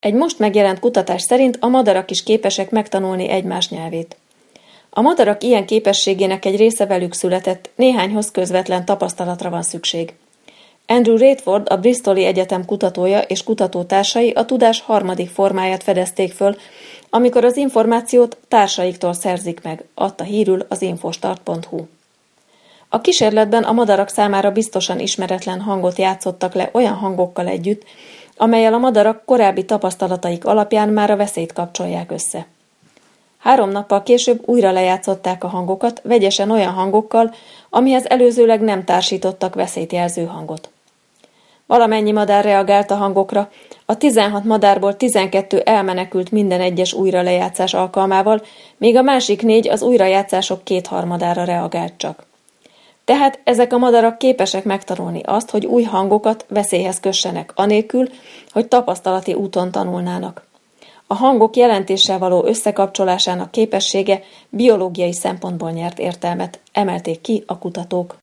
Egy most megjelent kutatás szerint a madarak is képesek megtanulni egymás nyelvét. A madarak ilyen képességének egy része velük született, néhányhoz közvetlen tapasztalatra van szükség. Andrew Radford, a Bristoli Egyetem kutatója és kutatótársai a tudás harmadik formáját fedezték föl, amikor az információt társaiktól szerzik meg, adta hírül az infostart.hu. A kísérletben a madarak számára biztosan ismeretlen hangot játszottak le olyan hangokkal együtt, amellyel a madarak korábbi tapasztalataik alapján már a veszélyt kapcsolják össze. 3 nappal később újra lejátszották a hangokat, vegyesen olyan hangokkal, amihez előzőleg nem társítottak veszélyt jelző hangot. Valamennyi madár reagált a hangokra, a 16 madárból 12 elmenekült minden egyes újralejátszás alkalmával, míg a másik 4 az újrajátszások 2/3-ára reagált csak. Tehát ezek a madarak képesek megtanulni azt, hogy új hangokat veszélyhez kössenek, anélkül, hogy tapasztalati úton tanulnának. A hangok jelentéssel való összekapcsolásának képessége biológiai szempontból nyert értelmet, emelték ki a kutatók.